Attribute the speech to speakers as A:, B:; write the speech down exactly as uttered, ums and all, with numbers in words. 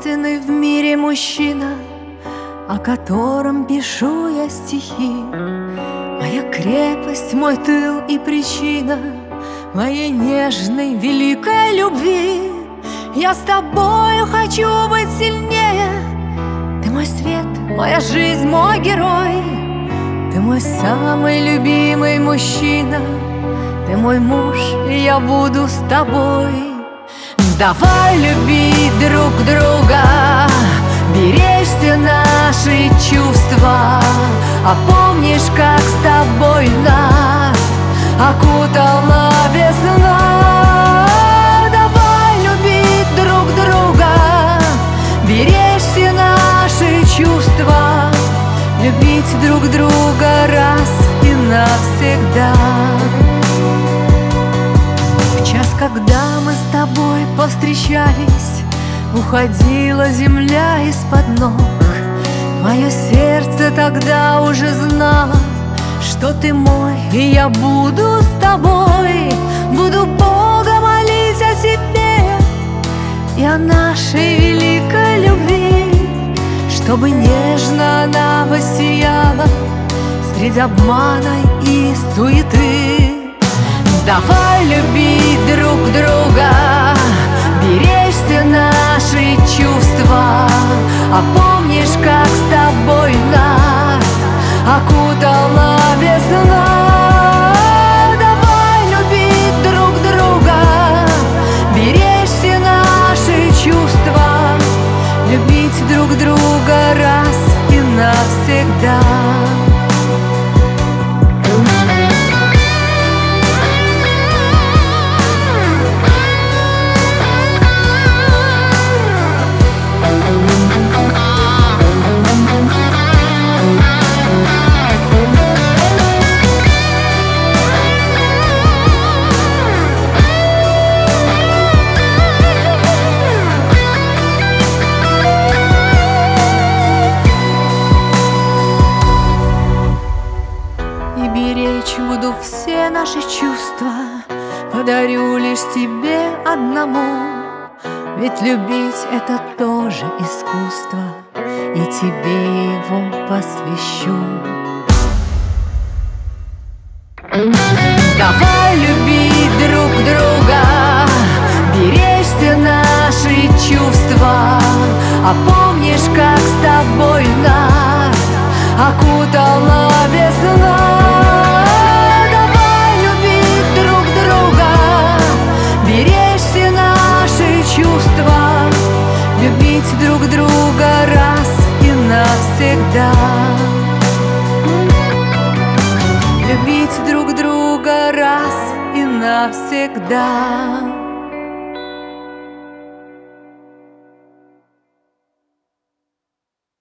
A: единственный в мире мужчина, о котором пишу я стихи. Моя крепость, мой тыл и причина моей нежной, великой любви. Я с тобою хочу быть сильнее. Ты мой свет, моя жизнь, мой герой. Ты мой самый любимый мужчина. Ты мой муж, и я буду с тобой. Давай любить друг друга, беречь все наши чувства. А помнишь, как с тобой нас окутала весна? Давай любить друг друга, беречь все наши чувства, любить друг друга раз и навсегда. В час, когда мы с тобой повстречались, уходила земля из-под ног. Мое сердце тогда уже знало, что ты мой, и я буду с тобой. Буду Бога молить о тебе и о нашей великой любви, чтобы нежно она воссияла среди обмана и суеты. Давай любить друг друга, беречь все наши чувства. А помнишь, как с тобой нас окутала весна? Давай любить друг друга, беречь все наши чувства, любить друг друга раз и навсегда. Беречь буду все наши чувства, подарю лишь тебе одному. Ведь любить — это тоже искусство, и тебе его посвящу. Давай любить друг друга, беречь все наши чувства. А помнишь, как с тобой нас окутала весна? Любить друг друга раз и навсегда. Любить друг друга раз и навсегда.